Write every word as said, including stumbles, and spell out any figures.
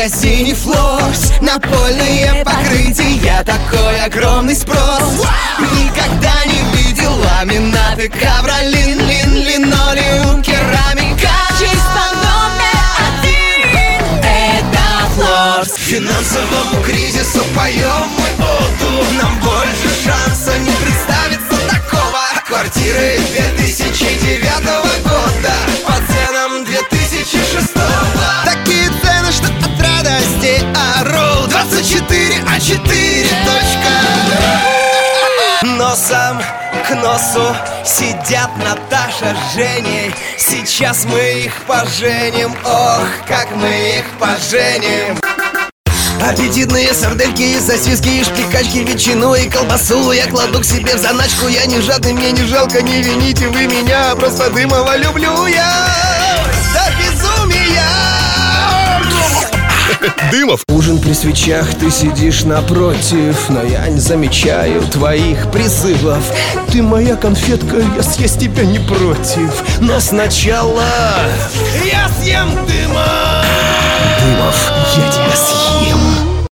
магазине Флорс напольные покрытия, такой огромный спрос. Никогда не видел ламинаты, ковролин, лин, линолеум, керамика. Чисто номер один — это Флорс. Финансовому кризису поем мы оду, нам больше шанса не представится такого. Квартиры две тысячи девятого года по ценам две тысячи шестого. Такие цены, что от радости ору. Двадцать четыре а четыре точка. Носом к носу сидят Наташа с Женей. Сейчас мы их поженим, ох, как мы их поженим. Аппетитные сардельки, сосиски и шпикачки, ветчину и колбасу я кладу к себе в заначку. Я не жадный, мне не жалко, не вините вы меня, просто Дымова люблю я до безумия. Дымов. Ужин при свечах, ты сидишь напротив, но я не замечаю твоих призывов. Ты моя конфетка, я съесть тебя не против, но сначала я